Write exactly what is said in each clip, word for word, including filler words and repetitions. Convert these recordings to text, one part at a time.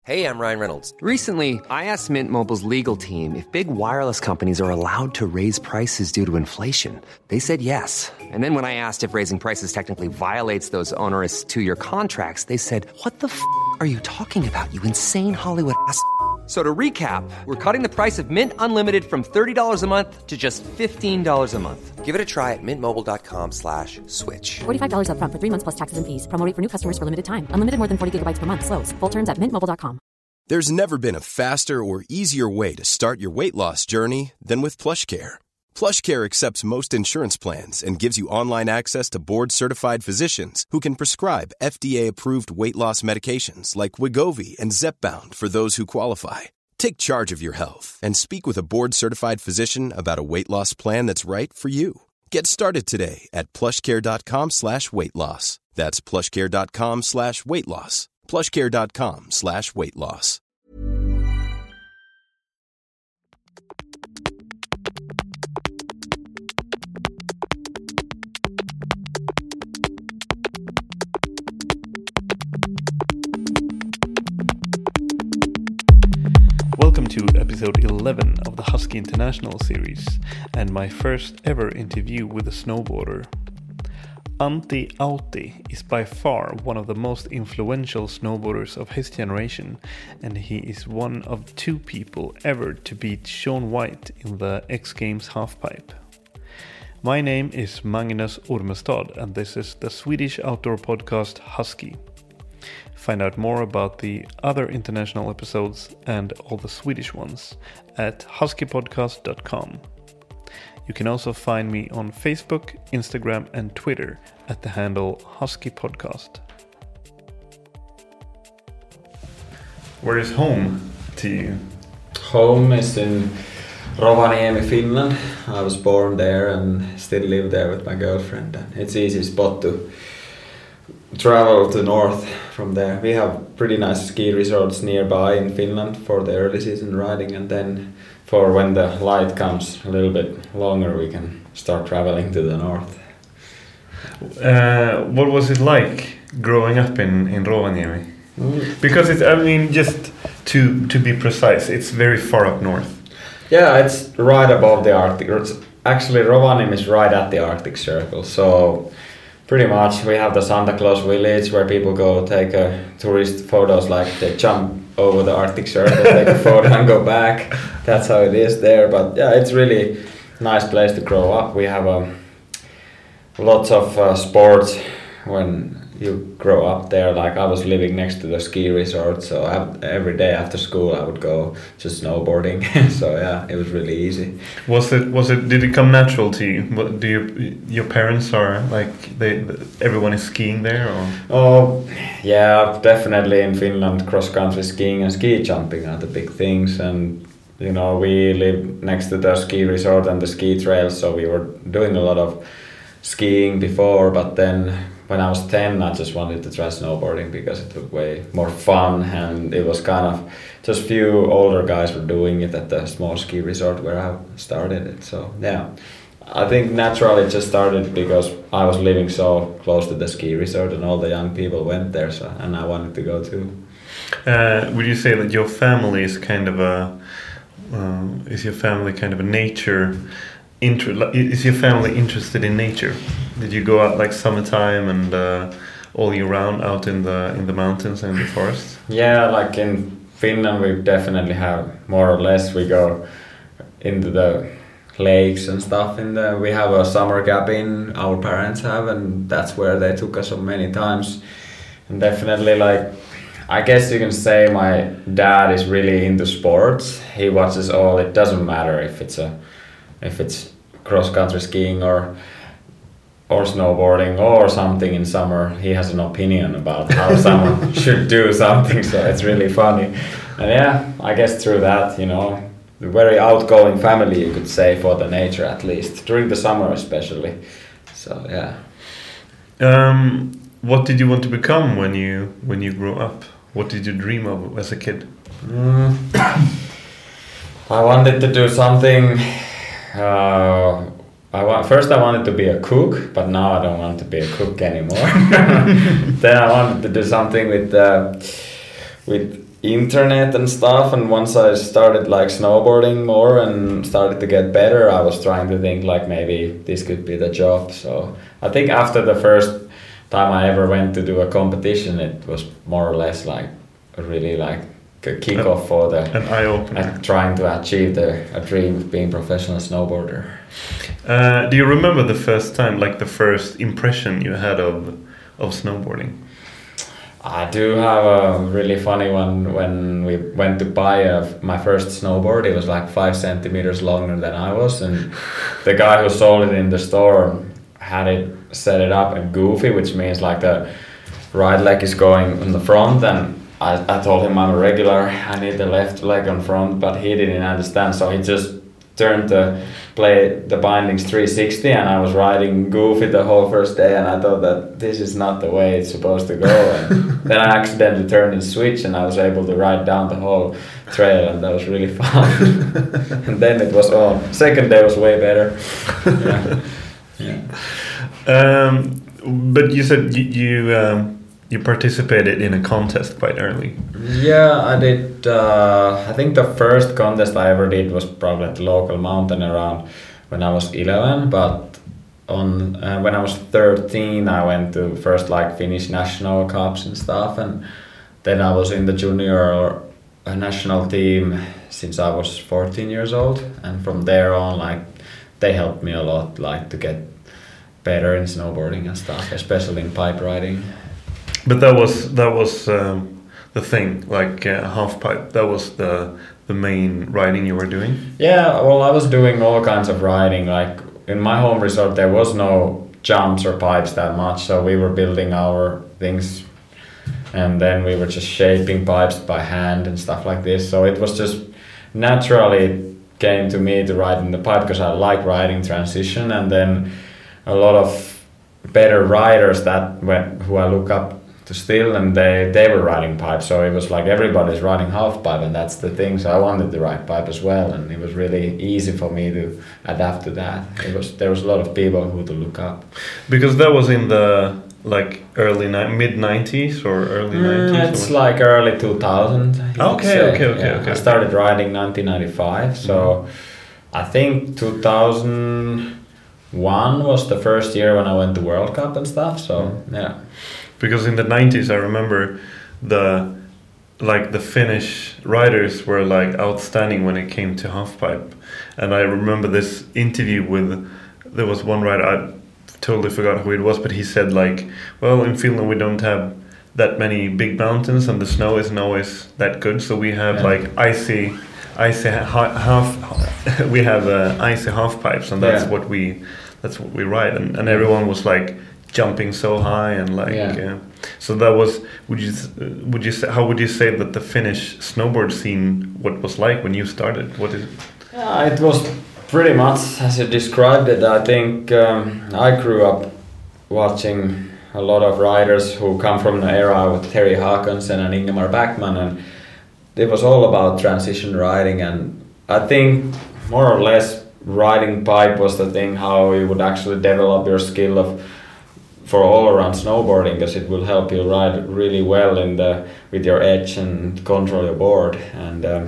Hey, I'm Ryan Reynolds. Recently, I asked Mint Mobile's legal team if big wireless companies are allowed to raise prices due to inflation. They said yes. And then when I asked if raising prices technically violates those onerous two-year contracts, they said, what the f*** are you talking about, you insane Hollywood ass f- So to recap, we're cutting the price of Mint Unlimited from thirty dollars a month to just fifteen dollars a month. Give it a try at mintmobile.com slash switch. forty-five dollars up front for three months plus taxes and fees. Promo rate for new customers for limited time. Unlimited more than forty gigabytes per month. Slows full terms at mint mobile dot com. There's never been a faster or easier way to start your weight loss journey than with PlushCare. PlushCare accepts most insurance plans and gives you online access to board-certified physicians who can prescribe F D A-approved weight loss medications like Wegovy and Zepbound for those who qualify. Take charge of your health and speak with a board-certified physician about a weight loss plan that's right for you. Get started today at plushcare.com slash weight loss. That's plushcare.com slash weight loss. plushcare.com slash weight loss. Welcome to episode eleven of the Husky International series, and my first ever interview with a snowboarder. Antti Autti is by far one of the most influential snowboarders of his generation, and he is one of two people ever to beat Shaun White in the X Games halfpipe. My name is Magnus Ormestad, and this is the Swedish outdoor podcast Husky. Find out more about the other international episodes and all the Swedish ones at husky podcast dot com. You can also find me on Facebook, Instagram and Twitter at the handle Husky Podcast. Where is home to you? Home is in Rovaniemi, Finland. I was born there and still live there with my girlfriend. It's an easy spot to travel to north from there. We have pretty nice ski resorts nearby in Finland for the early season riding, and then for when the light comes a little bit longer we can start traveling to the north. Uh, what was it like growing up in, in Rovaniemi? Mm. Because it's, I mean, just to to be precise, it's very far up north. Yeah, it's right above the Arctic. It's actually, Rovaniemi is right at the Arctic Circle, so pretty much we have the Santa Claus village where people go take a tourist photos, like they jump over the Arctic Circle, take a photo and go back. That's how it is there. But yeah, it's really nice place to grow up. We have um, lots of uh, sports when you grow up there. Like I was living next to the ski resort, so I, every day after school I would go just snowboarding. So yeah, it was really easy. Was it? Was it? Did it come natural to you? What, do you, your parents are like they? Everyone is skiing there, or? Oh, yeah, definitely in Finland, cross country skiing and ski jumping are the big things, and you know we live next to the ski resort and the ski trails, so we were doing a lot of skiing before, but then when I was ten, I just wanted to try snowboarding because it was way more fun, and it was kind of just few older guys were doing it at the small ski resort where I started it. So yeah, I think naturally it just started because I was living so close to the ski resort and all the young people went there, so and I wanted to go too. Uh, would you say that your family is kind of a um, is your family kind of a nature? Inter- is your family interested in nature? Did you go out like summertime and uh, all year round out in the in the mountains and the forests? Yeah, like in Finland we definitely have more or less. We go into the lakes and stuff. In the we have a summer cabin our parents have, and that's where they took us so many times. And definitely, like, I guess you can say my dad is really into sports. He watches all. It doesn't matter if it's a if it's cross-country skiing or or snowboarding or something in summer. He has an opinion about how someone should do something, so it's really funny. And yeah, I guess through that, you know, a very outgoing family, you could say, for the nature, at least during the summer especially. So yeah. Um, what did you want to become when you when you grew up? What did you dream of as a kid? Mm. I wanted to do something. Uh, I want, first I wanted to be a cook, but now I don't want to be a cook anymore. Then I wanted to do something with uh, with internet and stuff, and once I started like snowboarding more and started to get better, I was trying to think like maybe this could be the job. So I think after the first time I ever went to do a competition, it was more or less like a really like a kickoff for the an eye opener, uh, trying to achieve the a dream of being a professional snowboarder. Uh, do you remember the first time, like the first impression you had of of snowboarding? I do have a really funny one. When we went to buy a, my first snowboard, it was like five centimeters longer than I was, and the guy who sold it in the store had it set it up in goofy, which means like the right leg is going in the front, and I, I told him I'm a regular, I need the left leg on front, but he didn't understand, so he just turned the play the bindings three sixty, and I was riding goofy the whole first day, and I thought that this is not the way it's supposed to go, and then I accidentally turned the switch and I was able to ride down the whole trail, and that was really fun. And then it was on. Second day was way better. Yeah. Yeah. Um, but you said you you, um, you participated in a contest quite early. Yeah, I did. Uh, I think the first contest I ever did was probably at the local mountain around when I was eleven. But on uh, when I was thirteen, I went to first like Finnish national cups and stuff, and then I was in the junior uh, national team since I was fourteen years old. And from there on, like they helped me a lot, like to get better in snowboarding and stuff, especially in pipe riding. But that was that was um, the thing, like uh, half pipe. That was the the main riding you were doing. Yeah, well, I was doing all kinds of riding. Like in my home resort, there was no jumps or pipes that much, so we were building our things, and then we were just shaping pipes by hand and stuff like this. So it was just naturally came to me to ride in the pipe because I like riding transition, and then a lot of better riders that went, who I look up to still, and they, they were riding pipe, so it was like everybody's riding half pipe, and that's the thing, so I wanted to ride pipe as well, and it was really easy for me to adapt to that. It was there was a lot of people who to look up. Because that was in the like early ni- mid nineties or early nineties? Mm, it's like early two thousand. Okay, okay, okay, yeah, okay. I started riding nineteen ninety-five, so mm-hmm. I think two thousand one was the first year when I went to World Cup and stuff, so mm. yeah. Because in the nineties, I remember the like the Finnish riders were like outstanding when it came to halfpipe, and I remember this interview with there was one rider, I totally forgot who it was, but he said like, well, in Finland we don't have that many big mountains and the snow isn't always that good, so we have yeah. like icy icy ha- half we have uh, icy half pipes, and that's yeah. what we that's what we ride, and, and everyone was like jumping so high and like yeah. uh, so that was would you uh, would you say how would you say that the Finnish snowboard scene what was like when you started? What is it? Yeah, it was pretty much as you described it. I think um, I grew up watching a lot of riders who come from the era with Terry Haakonsen and Ingemar Backman, and it was all about transition riding, and I think more or less riding pipe was the thing how you would actually develop your skill of for all around snowboarding, because it will help you ride really well in the with your edge and control your board. And um,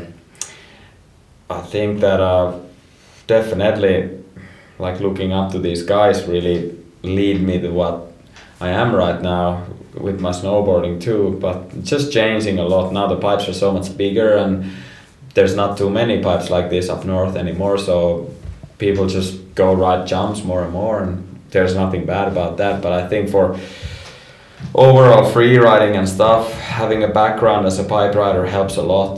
I think that uh, definitely like looking up to these guys really lead me to what I am right now with my snowboarding too, but just changing a lot. Now the pipes are so much bigger, and there's not too many pipes like this up north anymore, so people just go ride jumps more and more, and there's nothing bad about that. But I think for overall free riding and stuff, having a background as a pipe rider helps a lot.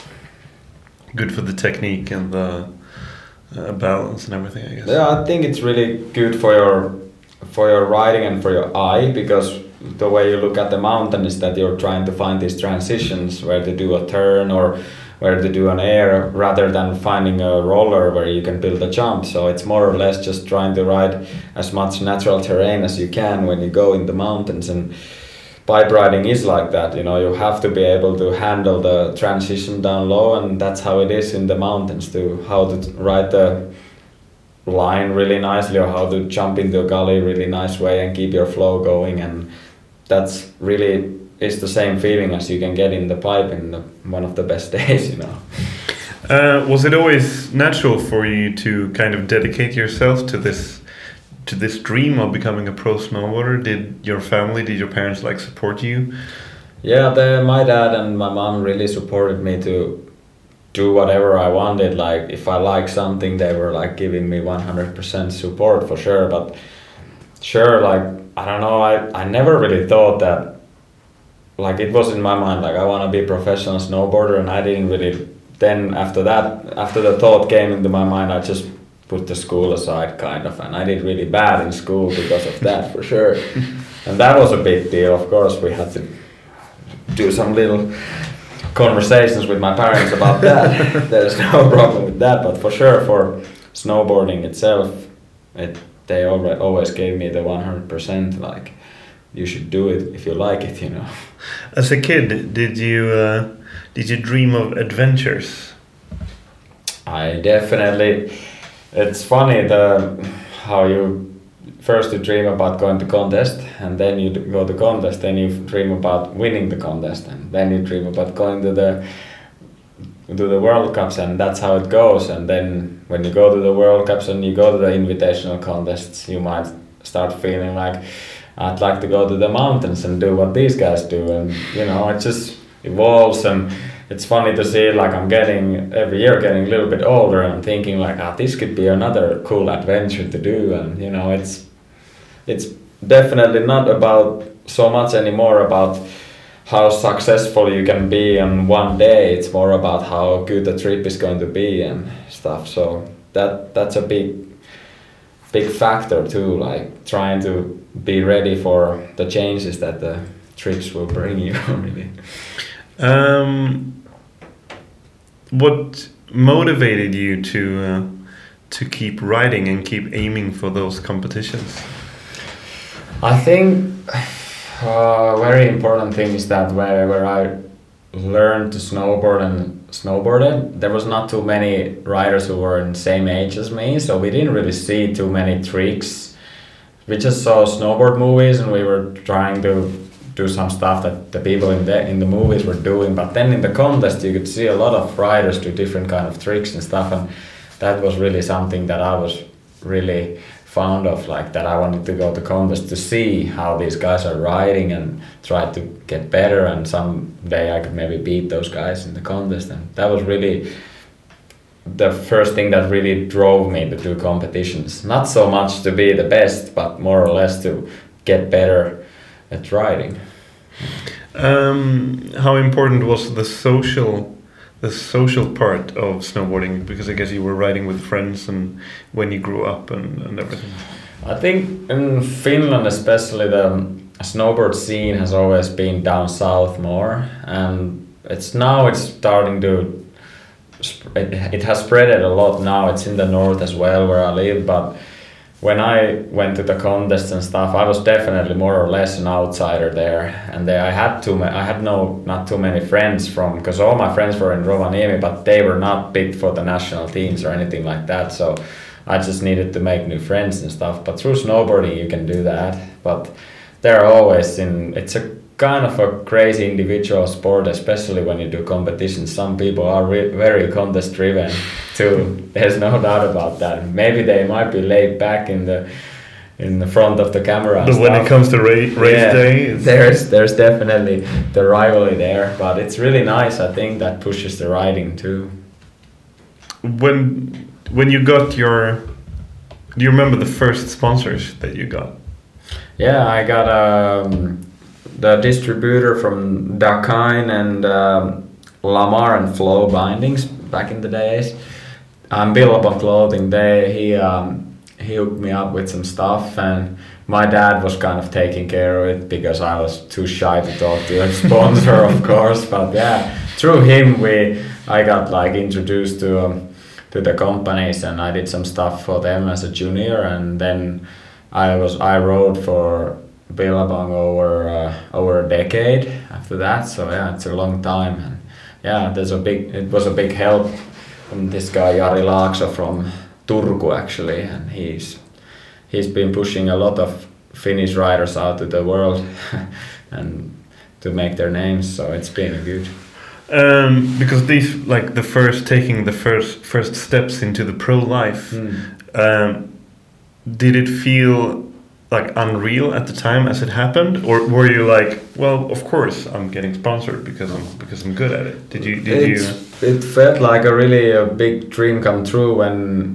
Good for the technique and the uh, balance and everything, I guess. Yeah, I think it's really good for your for your riding and for your eye, because the way you look at the mountain is that you're trying to find these transitions where to do a turn or where to do an air, rather than finding a roller where you can build a jump. So it's more or less just trying to ride as much natural terrain as you can when you go in the mountains. And pipe riding is like that, you know, you have to be able to handle the transition down low, and that's how it is in the mountains too, how to ride the line really nicely or how to jump into a gully really nice way and keep your flow going. And that's really is the same feeling as you can get in the pipe in the, one of the best days, you know. Uh, was it always natural for you to kind of dedicate yourself to this to this dream of becoming a pro snowboarder? Did your family, did your parents like support you? Yeah, the, my dad and my mom really supported me to do whatever I wanted. Like if I like something, they were like giving me one hundred percent support for sure. But sure, like I don't know, I, I never really thought that, like it was in my mind like I want to be a professional snowboarder, and I didn't really, then after that, after the thought came into my mind, I just put the school aside kind of, and I did really bad in school because of that for sure. And that was a big deal. Of course we had to do some little conversations with my parents about that. There's no problem with that, but for sure for snowboarding itself, it they already always gave me the one hundred percent, like you should do it if you like it, you know. As a kid, did you uh, did you dream of adventures? I definitely, it's funny the how you first you dream about going to contest, and then you go to contest, then you dream about winning the contest, and then you dream about going to the to the World Cups, and that's how it goes. And then when you go to the World Cups and you go to the invitational contests, you might start feeling like I'd like to go to the mountains and do what these guys do, and you know it just evolves. And it's funny to see, like I'm getting every year getting a little bit older and thinking like, ah, this could be another cool adventure to do. And you know it's it's definitely not about so much anymore about how successful you can be on one day. It's more about how good the trip is going to be and stuff. So that that's a big big factor too, like trying to be ready for the changes that the trips will bring you. Really. Um, what motivated you to uh, to keep riding and keep aiming for those competitions? I think a uh, very important thing is that where, where I learned to snowboard and snowboarded, there was not too many riders who were in the same age as me, so we didn't really see too many tricks. We just saw snowboard movies and we were trying to do some stuff that the people in the in the movies were doing, but then in the contest you could see a lot of riders do different kind of tricks and stuff, and that was really something that I was really fond of, like that I wanted to go to contest to see how these guys are riding and try to get better, and someday I could maybe beat those guys in the contest. And that was really the first thing that really drove me to do competitions. Not so much to be the best, but more or less to get better at riding. Um, how important was the social the social part of snowboarding? Because I guess you were riding with friends and when you grew up and, and everything. I think in Finland especially the snowboard scene has always been down south more, and it's now it's starting to it, it has spread a lot now. It's in the north as well where I live, but when I went to the contests and stuff, I was definitely more or less an outsider there, and they, I had too ma- I had no not too many friends from, because all my friends were in Rovaniemi, but they were not picked for the national teams or anything like that. So I just needed to make new friends and stuff. But through snowboarding, you can do that. But they're always in. It's a kind of a crazy individual sport, especially when you do competitions. Some people are re- very contest driven too. There's no doubt about that. Maybe they might be laid back in the in the front of the camera. But when it comes to ra- race yeah, day, it's there's there's definitely the rivalry there. But it's really nice. I think that pushes the riding too. When when you got your, do you remember the first sponsors that you got? Yeah, I got um, the distributor from Dakine and um, Lamar and Flow Bindings back in the days. Um, Billabong Clothing, they, he, um, he hooked me up with some stuff, and my dad was kind of taking care of it because I was too shy to talk to a sponsor, of course. But yeah, through him we I got like introduced to um, to the companies, and I did some stuff for them as a junior, and then I was I rode for Billabong over uh, over a decade after that. So yeah, it's a long time, and yeah, there's a big it was a big help from this guy Jari Laakso from Turku actually, and he's he's been pushing a lot of Finnish riders out to the world, and to make their names. So it's been good. Um, because these, like the first taking the first first steps into the pro life, Mm. um, did it feel like unreal at the time as it happened, or were you like, well, of course I'm getting sponsored because I'm because I'm good at it? Did you? Did It's, you? It felt like a really a big dream come true when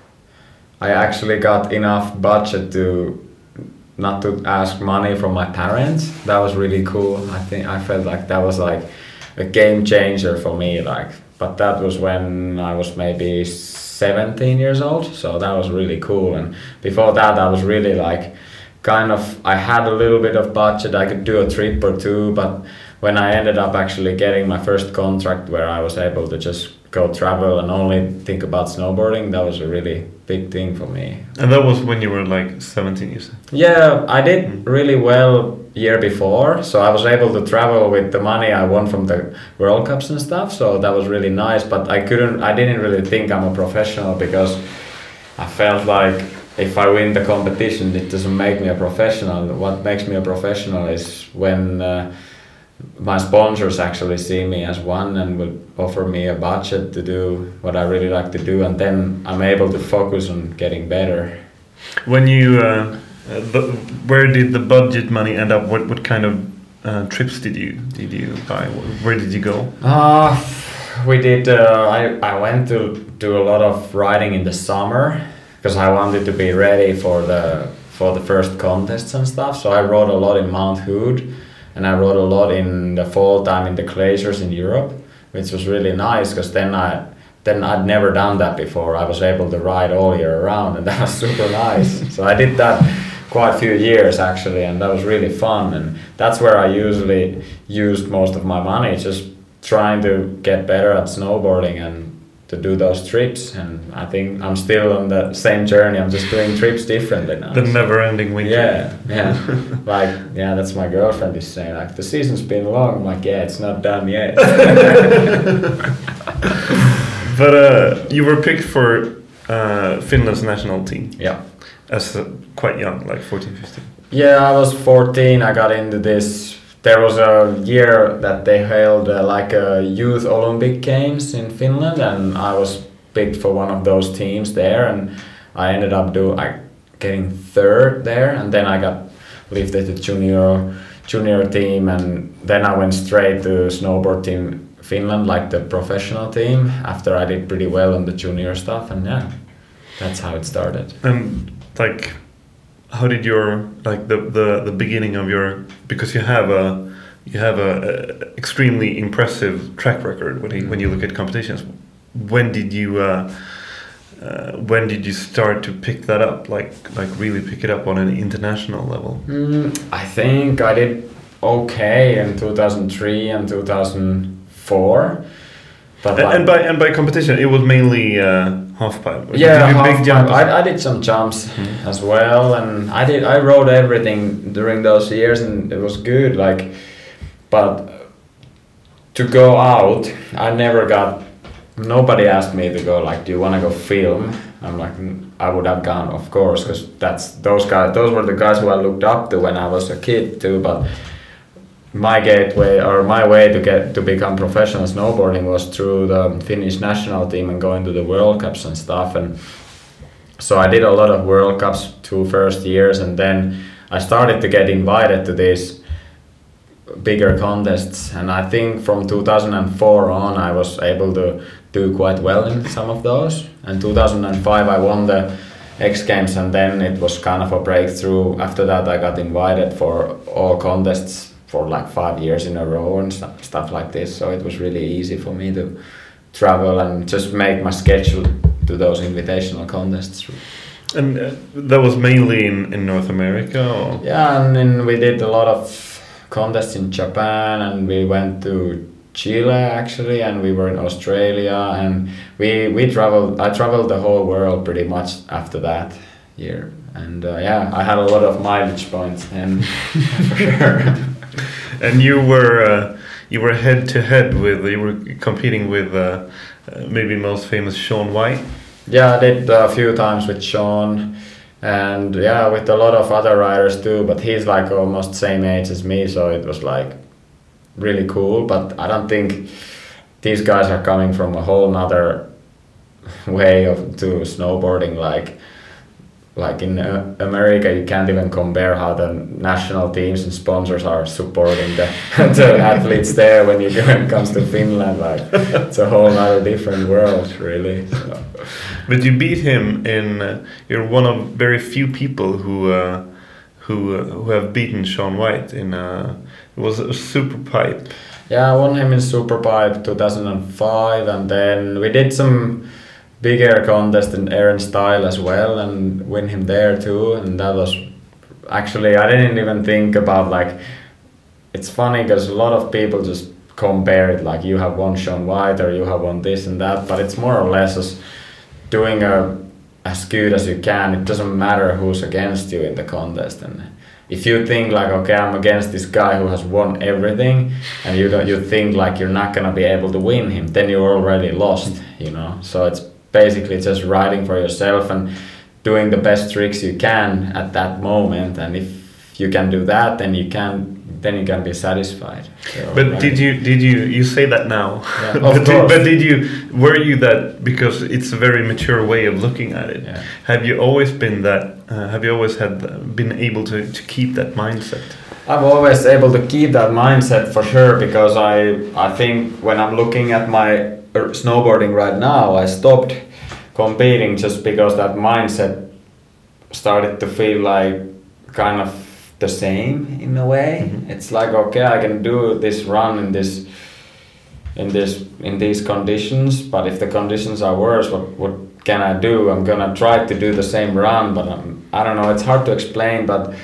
I actually got enough budget to not to ask money from my parents. That was really cool. I think I felt like that was like a game changer for me. Like, but that was when I was maybe seventeen years old. So that was really cool. And before that, I was really like, kind of, I had a little bit of budget. I could do a trip or two, but when I ended up actually getting my first contract where I was able to just go travel and only think about snowboarding, that was a really big thing for me. And that was when you were like seventeen, you said? Yeah, I did really well year before, so I was able to travel with the money I won from the World Cups and stuff, so that was really nice, but I couldn't, I didn't really think I'm a professional because I felt like if I win the competition, it doesn't make me a professional. What makes me a professional is when uh, my sponsors actually see me as one and will offer me a budget to do what I really like to do, and then I'm able to focus on getting better. When you, uh, the, where did the budget money end up? What what kind of uh, trips did you did you buy? Where did you go? Uh, we did. Uh, I I went to do a lot of riding in the summer because I wanted to be ready for the for the first contests and stuff. So I rode a lot in Mount Hood. And I rode a lot in the fall time in the glaciers in Europe, which was really nice because then I then I'd never done that before. I was able to ride all year round, and that was super nice. So I did that quite a few years actually, and that was really fun. And that's where I usually used most of my money, just trying to get better at snowboarding and to do those trips. And I think I'm still on the same journey. I'm just doing trips differently now. The never-ending winter. Yeah, yeah. Like, yeah, that's my girlfriend is saying, like, the season's been long. I'm like, yeah, it's not done yet. But uh, you were picked for uh, Finland's national team. Yeah. As uh, quite young, like fourteen, fifteen. Yeah, I was fourteen. I got into this. There was a year that they held uh, like a youth Olympic Games in Finland, and I was picked for one of those teams there, and I ended up do I getting third there, and then I got lifted to junior junior team, and then I went straight to snowboard team Finland, like the professional team, after I did pretty well on the junior stuff, and yeah, that's how it started. And like, how did your like the, the, the beginning of your, because you have a you have a, a extremely impressive track record when you, when you look at competitions. When did you uh, uh, when did you start to pick that up, like like really pick it up on an international level? Mm, I think I did okay in two thousand three and two thousand four. But and, like, and by and by competition, it was mainly uh, half pipe. Yeah, did you half big jumps? I, I did some jumps mm-hmm. as well, and I did. I rode everything during those years, and it was good. Like, but to go out, I never got. Nobody asked me to go. Like, do you want to go film? I'm like, I would have gone, of course, because that's those guys. Those were the guys who I looked up to when I was a kid too. But my gateway or my way to get to become professional snowboarding was through the Finnish national team and going to the World Cups and stuff. And so I did a lot of World Cups two first years, and then I started to get invited to these bigger contests. And I think from two thousand four on, I was able to do quite well in some of those. And two thousand five, I won the X Games, and then it was kind of a breakthrough. After that, I got invited for all contests for like five years in a row and st- stuff like this. So it was really easy for me to travel and just make my schedule to those invitational contests. And uh, that was mainly in, in North America? Or? Yeah, and then we did a lot of contests in Japan, and we went to Chile actually, and we were in Australia, and we we traveled. I traveled the whole world pretty much after that year, and uh, yeah, I had a lot of mileage points then for sure. And you were uh, you were head to head with you were competing with uh, uh, maybe most famous Shaun White. Yeah, I did a few times with Shaun, and yeah, with a lot of other riders too. But he's like almost same age as me, so it was like really cool, but I don't think these guys are coming from a whole nother way of to snowboarding. Like like in uh, America, you can't even compare how the national teams and sponsors are supporting the, the athletes there. When you when it comes to Finland, like it's a whole other different world, really. So. But you beat him in. Uh, you're one of very few people who uh, who uh, who have beaten Shaun White in. Uh, it was a super pipe. Yeah, I won him in Superpipe two thousand five, and then we did some bigger contest in Aaron Style as well, and win him there too. And that was actually, I didn't even think about, like, it's funny because a lot of people just compare it, like you have won Shaun White or you have won this and that, but it's more or less as doing a, as good as you can. It doesn't matter who's against you in the contest. And if you think like, okay, I'm against this guy who has won everything, and you don't, you think like you're not gonna be able to win him, then you're already lost, you know. So it's basically just riding for yourself and doing the best tricks you can at that moment, and if you can do that, then you can then you can be satisfied. So, but right. did you did you you say that now? Yeah, but, of did, course. but did you were you that, because it's a very mature way of looking at it? Yeah. Have you always been that? Uh, have you always had been able to, to keep that mindset? I'm always able to keep that mindset for sure, because I I think when I'm looking at my snowboarding right now, I stopped competing just because that mindset started to feel like kind of the same in a way. Mm-hmm. It's like, okay, I can do this run in this in this in these conditions, but if the conditions are worse, what what can I do? I'm gonna try to do the same run, but I'm, I don't know, it's hard to explain. But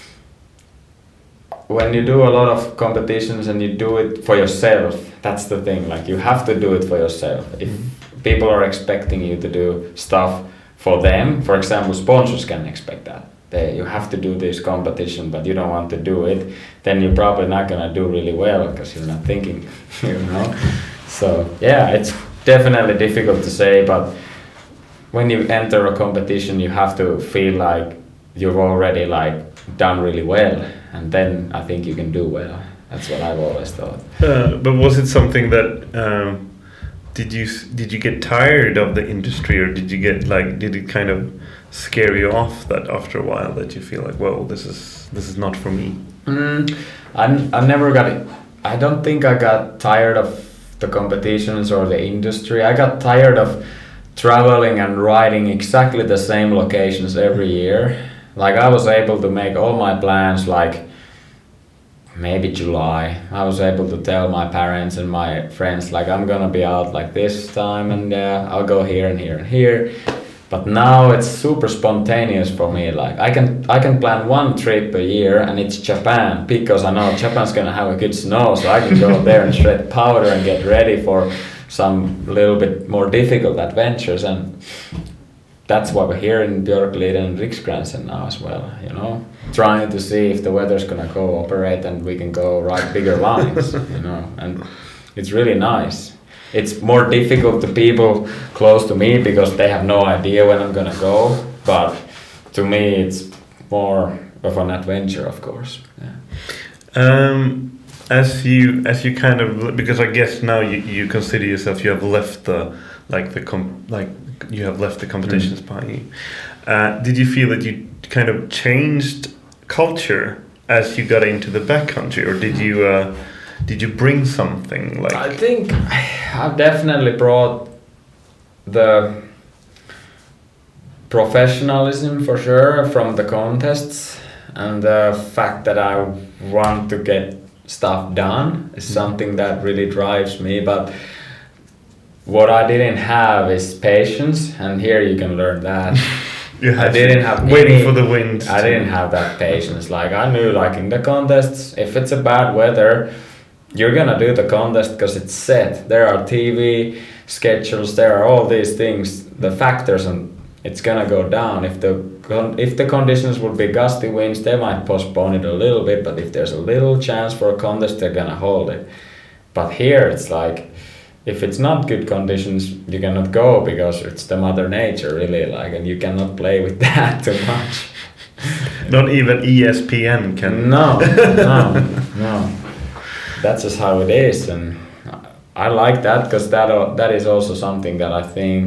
when you do a lot of competitions and you do it for yourself, that's the thing, like you have to do it for yourself. If people are expecting you to do stuff for them, for example, sponsors can expect that. They, you have to do this competition, but you don't want to do it, then you're probably not gonna do really well because you're not thinking, you know. So yeah, it's definitely difficult to say, but when you enter a competition, you have to feel like you've already like done really well, and then I think you can do well. That's what I've always thought. Uh, but was it something that um, did you did you get tired of the industry, or did you get like did it kind of scare you off that after a while that you feel like, well, this is this is not for me? Mm, I I never got it. I don't think I got tired of the competitions or the industry. I got tired of traveling and riding exactly the same locations every year. Like I was able to make all my plans like maybe July. I was able to tell my parents and my friends like I'm gonna be out like this time, and uh, I'll go here and here and here. But now it's super spontaneous for me. Like I can I can plan one trip a year, and it's Japan, because I know Japan's gonna have a good snow, so I can go there and shred powder and get ready for some little bit more difficult adventures. And that's why we're here in Björkliden and Riksgränsen now as well, you know, trying to see if the weather's gonna cooperate and we can go ride bigger lines, you know, and it's really nice. It's more difficult to people close to me because they have no idea when I'm gonna go, but to me it's more of an adventure, of course. Yeah. Um, as you as you kind of, because I guess now you, you consider yourself, you have left the like the com, like you have left the competitions mm. behind you. Uh, did you feel that you kind of changed culture as you got into the backcountry, or did you uh, did you bring something like? I think I've definitely brought the professionalism for sure from the contests, and the fact that I want to get stuff done is something that really drives me. But what I didn't have is patience, and here you can learn that. You I didn't have waiting any, for the wind. I didn't have that patience. Like I knew, like in the contests, if it's a bad weather, you're gonna do the contest because it's set. There are T V schedules. There are all these things, the factors, and it's gonna go down. If the if the conditions would be gusty winds, they might postpone it a little bit. But if there's a little chance for a contest, they're gonna hold it. But here it's like, if it's not good conditions, you cannot go because it's the mother nature, really, like, and you cannot play with that too much. Not even E S P N can. No, no, no. that's just how it is, and I like that because that that is also something that I think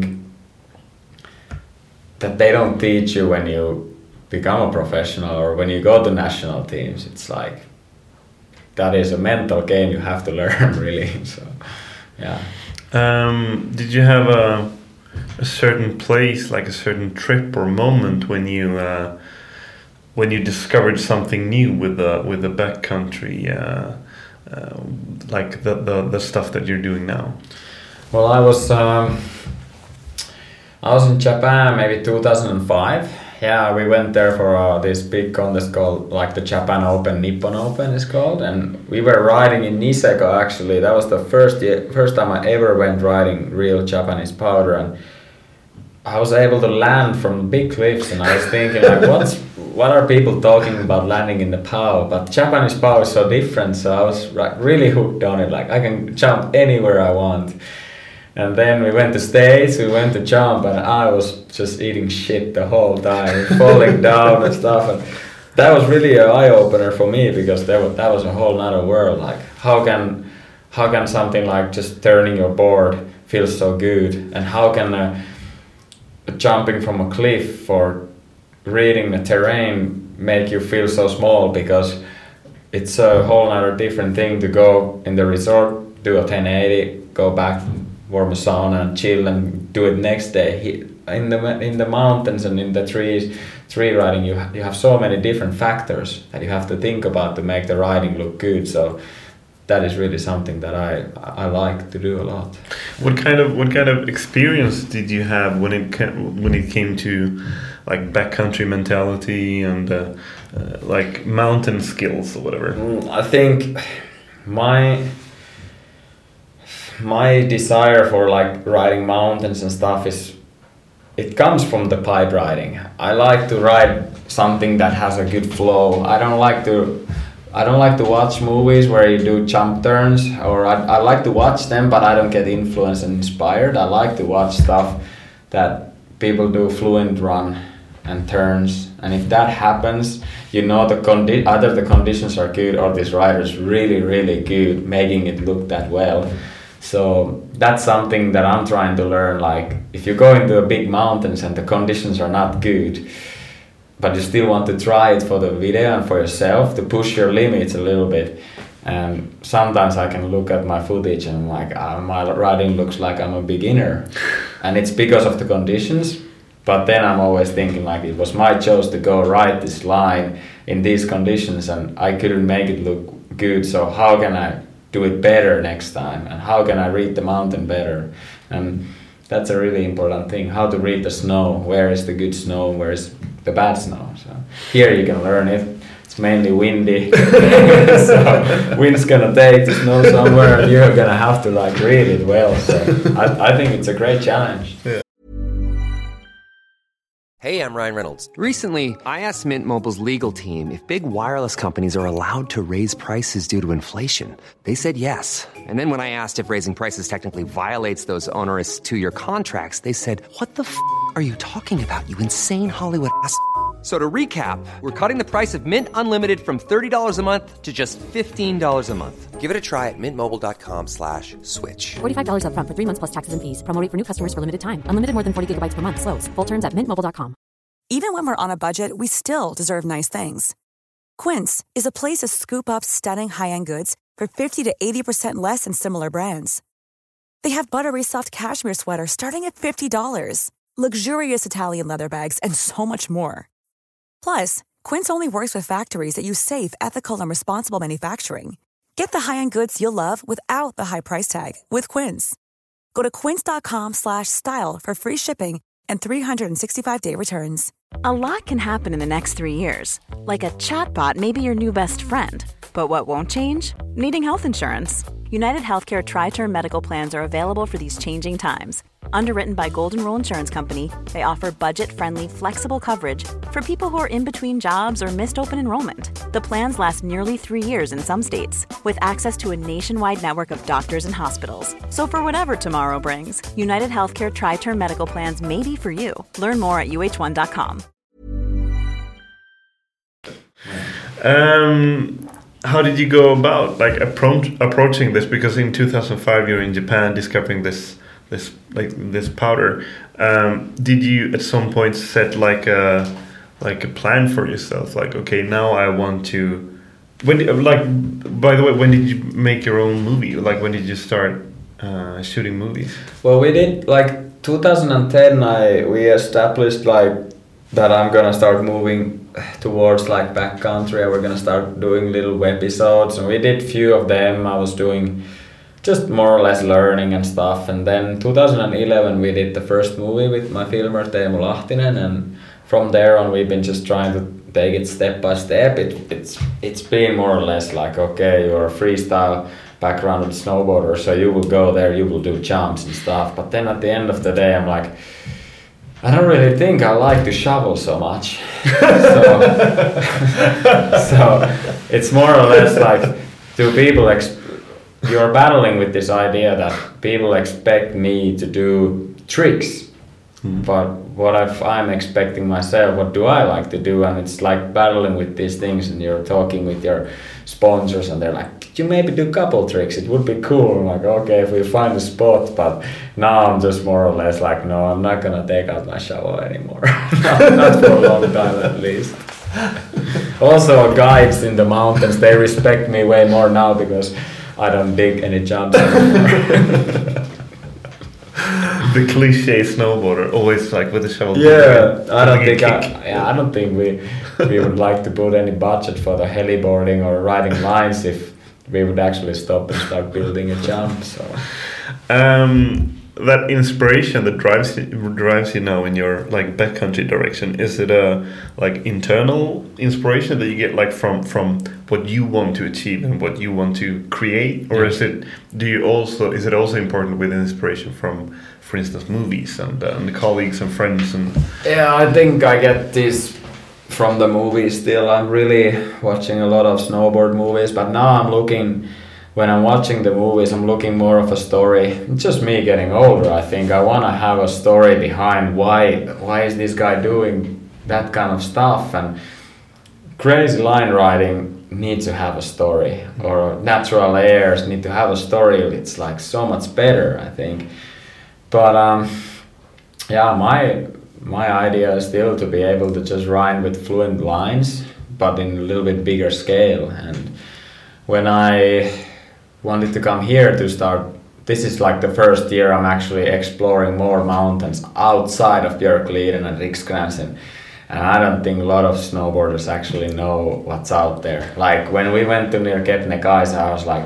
that they don't teach you when you become a professional or when you go to national teams. It's like that is a mental game you have to learn, really. So, yeah. Um, did you have a a certain place, like a certain trip or moment when you uh, when you discovered something new with the with the backcountry, uh, uh, like the, the the stuff that you're doing now? Well, I was um, I was in Japan maybe two thousand five. Yeah, we went there for uh, this big contest called like the Japan Open, Nippon Open is called, and we were riding in Niseko actually. That was the first year, first time I ever went riding real Japanese powder, and I was able to land from big cliffs, and I was thinking like, what's what are people talking about landing in the POW? But Japanese POW is so different, so I was like, really hooked on it. Like I can jump anywhere I want. And then we went to States, we went to jump, and I was just eating shit the whole time, falling down and stuff. And that was really an eye-opener for me, because that was, that was a whole nother world. Like, how can how can something like just turning your board feel so good? And how can uh, jumping from a cliff or reading the terrain make you feel so small? Because it's a whole nother different thing to go in the resort, do a ten eighty, go back, warm a sauna and chill and do it next day. In the in the mountains and in the trees, tree riding, you ha- you have so many different factors that you have to think about to make the riding look good. So that is really something that I I like to do a lot. What kind of what kind of experience did you have when it came, when it came to like backcountry mentality and uh, uh, like mountain skills or whatever? Mm, I think my my desire for like riding mountains and stuff is, it comes from the pipe riding. I like to ride something that has a good flow. I don't like to I don't like to watch movies where you do jump turns, or I, I like to watch them, but I don't get influenced and inspired. I like to watch stuff that people do fluent run and turns, and if that happens, you know the condi- either the conditions are good or this rider's really really good making it look that well. So that's something that I'm trying to learn. Like, if you go into a big mountains and the conditions are not good, but you still want to try it for the video and for yourself to push your limits a little bit. And sometimes I can look at my footage and I'm like, ah, my riding looks like I'm a beginner. And it's because of the conditions. But then I'm always thinking like, it was my choice to go ride this line in these conditions and I couldn't make it look good. So how can I do it better next time, and how can I read the mountain better? And that's a really important thing, how to read the snow. Where is the good snow, where is the bad snow? So here you can learn it. It's mainly windy, so wind's gonna take the snow somewhere and you're gonna have to like read it well. So I, I think it's a great challenge. Yeah. Hey, I'm Ryan Reynolds. Recently, I asked Mint Mobile's legal team if big wireless companies are allowed to raise prices due to inflation. They said yes. And then when I asked if raising prices technically violates those onerous two-year contracts, they said, "What the f*** are you talking about, you insane Hollywood ass f- So to recap, we're cutting the price of Mint Unlimited from thirty dollars a month to just fifteen dollars a month. Give it a try at mintmobile.com slash switch. forty-five dollars up front for three months plus taxes and fees. Promo rate for new customers for limited time. Unlimited more than forty gigabytes per month. Slows full terms at mint mobile dot com. Even when we're on a budget, we still deserve nice things. Quince is a place to scoop up stunning high-end goods for fifty to eighty percent less than similar brands. They have buttery soft cashmere sweaters starting at fifty dollars, luxurious Italian leather bags, and so much more. Plus, Quince only works with factories that use safe, ethical, and responsible manufacturing. Get the high-end goods you'll love without the high price tag with Quince. Go to quince.com slash style for free shipping and three sixty-five day returns. A lot can happen in the next three years. Like a chatbot may be your new best friend. But what won't change? Needing health insurance. United Healthcare Tri-Term Medical Plans are available for these changing times. Underwritten by Golden Rule Insurance Company, they offer budget-friendly, flexible coverage for people who are in between jobs or missed open enrollment. The plans last nearly three years in some states, with access to a nationwide network of doctors and hospitals. So for whatever tomorrow brings, United Healthcare Tri-Term Medical Plans may be for you. Learn more at U H one dot com. Um, how did you go about like approach, approaching this? Because in two thousand five you're in Japan discovering this this like this powder. Um, did you at some point set like a like a plan for yourself? Like, okay, now I want to. When did, like by the way, when did you make your own movie? Like, when did you start uh, shooting movies? Well, we did like two thousand ten. I we established like that I'm gonna start moving towards like backcountry. We're gonna start doing little webisodes, and we did few of them. I was doing just more or less learning and stuff. And then two thousand eleven we did the first movie with my filmer Teemu Lahtinen, and from there on we've been just trying to take it step by step. It, it's it's been more or less like, okay, you're a freestyle background snowboarder, so you will go there, you will do jumps and stuff. But then at the end of the day, I'm like, I don't really think I like to shovel so much. so, so it's more or less like, do people ex- you're battling with this idea that people expect me to do tricks. Mm. But what I've, I'm expecting myself, what do I like to do? And it's like battling with these things, and you're talking with your sponsors and they're like, could you maybe do a couple tricks? It would be cool. I'm like, okay, if we find a spot. But now I'm just more or less like, no, I'm not gonna take out my shovel anymore. not, not for a long time at least. Also, guides in the mountains, they respect me way more now because I don't dig any jumps anymore. The cliche snowboarder, always like with a shovel. Yeah, I don't think I, yeah, I don't think we we would like to put any budget for the heliboarding or riding lines if we would actually stop and start building a jump. So, um, that inspiration that drives you, drives you now in your like backcountry direction, is it a like internal inspiration that you get like from from what you want to achieve and what you want to create, or yeah. is it do you also is it also important with inspiration from, for instance, movies and, uh, and colleagues and friends? And yeah, I think I get this from the movies still. I'm really watching a lot of snowboard movies, but now I'm looking, when I'm watching the movies, I'm looking more of a story. It's just me getting older, I think. I want to have a story behind why why is this guy doing that kind of stuff. And crazy line riding needs to have a story, or natural airs need to have a story. It's like so much better, I think. But um, yeah, my my idea is still to be able to just ride with fluent lines, but in a little bit bigger scale. And when I wanted to come here to start, this is like the first year I'm actually exploring more mountains outside of Björkliden and Riksgränsen. And I don't think a lot of snowboarders actually know what's out there. Like when we went to near Kebnekaise, I was like,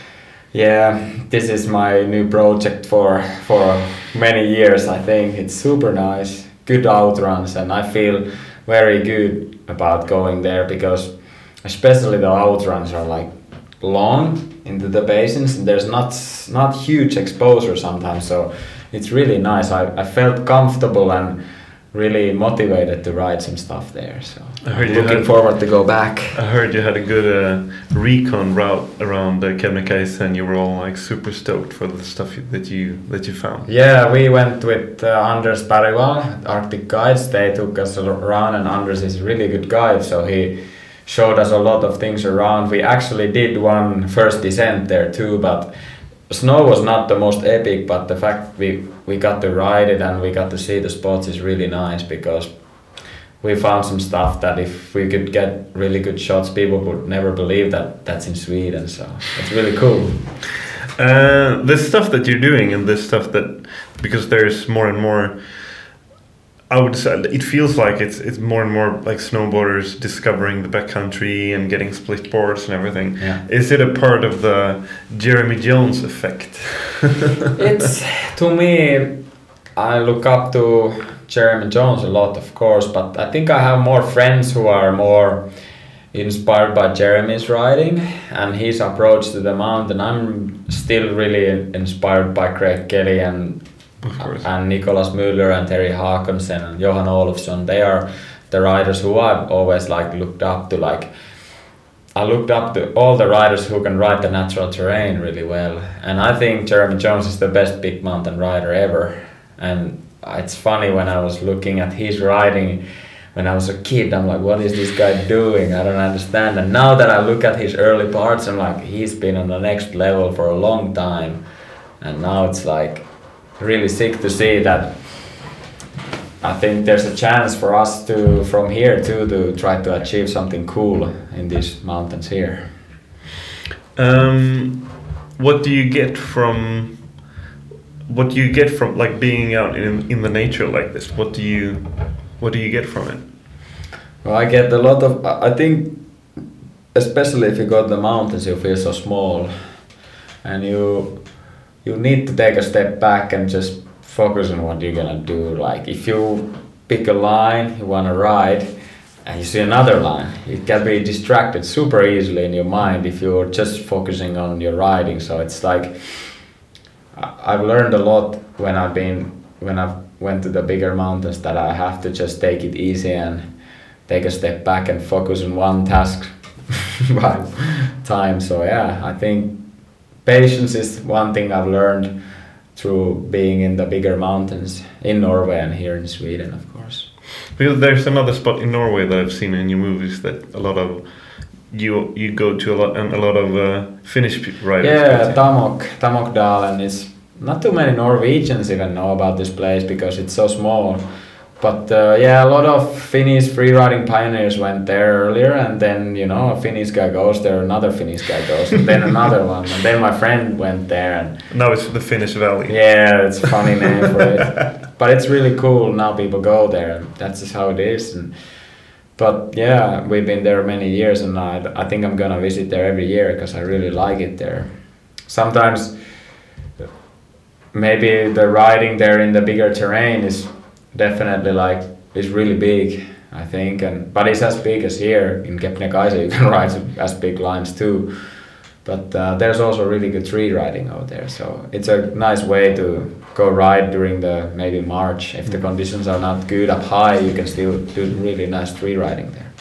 yeah, this is my new project for for many years. I think it's super nice, good outruns, and I feel very good about going there because especially the outruns are like long into the basins, and there's not not huge exposure sometimes, so it's really nice. I, I felt comfortable and really motivated to ride some stuff there, so I'm looking had, forward to go back. I heard you had a good uh, recon route around uh, Kebnekaise, and you were all like super stoked for the stuff that you that you found. Yeah, we went with uh, Anders Bergvall, Arctic Guides. They took us around, and Anders is a really good guide, so he showed us a lot of things around. We actually did one first descent there too, but snow was not the most epic, but the fact we, we got to ride it and we got to see the spots is really nice, because we found some stuff that if we could get really good shots, people would never believe that that's in Sweden, so it's really cool. Uh, the stuff that you're doing and this stuff that, because there's more and more, I would say it feels like it's it's more and more like snowboarders discovering the backcountry and getting split boards and everything. Yeah. Is it a part of the Jeremy Jones effect? It's, to me, I look up to Jeremy Jones a lot, of course, but I think I have more friends who are more inspired by Jeremy's riding and his approach to the mountain. I'm still really inspired by Craig Kelly and and Nicolas Müller and Terry Haakonsen and Johan Olofsson. They are the riders who I've always like looked up to. Like I looked up to all the riders who can ride the natural terrain really well, and I think Jeremy Jones is the best big mountain rider ever. And it's funny, when I was looking at his riding when I was a kid, I'm like, what is this guy doing? I don't understand. And now that I look at his early parts, I'm like, he's been on the next level for a long time. And now it's like really sick to see that. I think there's a chance for us to, from here too, to try to achieve something cool in these mountains here. Um, what do you get from, what do you get from like being out in in the nature like this? What do you, what do you get from it? Well, I get a lot of, I think, especially if you go to the mountains, you feel so small, and you you need to take a step back and just focus on what you're gonna do. Like if you pick a line you wanna ride, and you see another line, you can be distracted super easily in your mind if you're just focusing on your riding. So it's like I've learned a lot when I've been when I've went to the bigger mountains, that I have to just take it easy and take a step back and focus on one task by time. So yeah, I think patience is one thing I've learned through being in the bigger mountains in Norway and here in Sweden, of course. Because there's another spot in Norway that I've seen in your movies that a lot of you you go to a lot and a lot of uh, Finnish riders. Yeah, Tamok, Tamokdal, and it's not too many Norwegians even know about this place because it's so small. But uh, yeah, a lot of Finnish freeriding pioneers went there earlier, and then, you know, a Finnish guy goes there, another Finnish guy goes, and then another one, and then my friend went there. And now it's the Finnish Valley. Yeah, it's a funny name for it. But it's really cool, now people go there, and that's just how it is. And, but yeah, we've been there many years, and I, I think I'm gonna visit there every year because I really like it there. Sometimes maybe the riding there in the bigger terrain is definitely like is really big, I think, and but it's as big as here in Kebnekaise. You can ride as big lines too, but uh, there's also really good tree riding out there, so it's a nice way to go ride during the maybe March. If the conditions are not good up high, you can still do really nice tree riding there.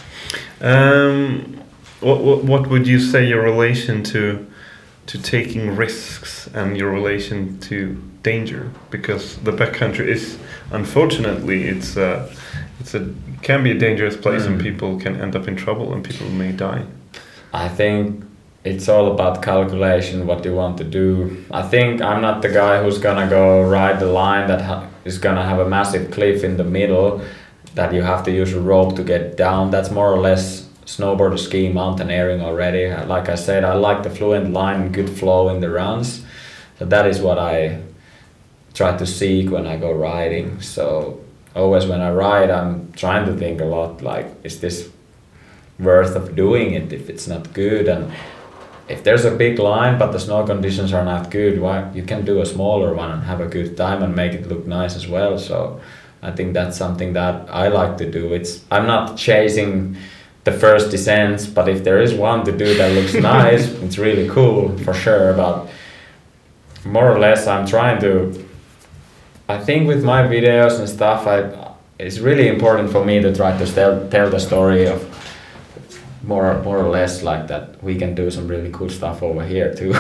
Um, what, what what would you say your relation to to taking risks and your relation to danger? Because the backcountry is, unfortunately, it's a, it's a can be a dangerous place, mm. and people can end up in trouble and people may die. I think it's all about calculation, what you want to do. I think I'm not the guy who's gonna go ride the line that ha- is gonna have a massive cliff in the middle that you have to use a rope to get down. That's more or less snowboard, ski, mountaineering already. Like I said, I like the fluent line and good flow in the runs. So that is what I try to seek when I go riding. So always when I ride, I'm trying to think a lot like, is this worth of doing it if it's not good? And if there's a big line but the snow conditions are not good, why you can do a smaller one and have a good time and make it look nice as well. So I think that's something that I like to do. It's I'm not chasing the first descents, but if there is one to do that looks nice, it's really cool for sure. But more or less I'm trying to, I think with my videos and stuff, I it's really important for me to try to tell tell the story of more more or less like that we can do some really cool stuff over here too.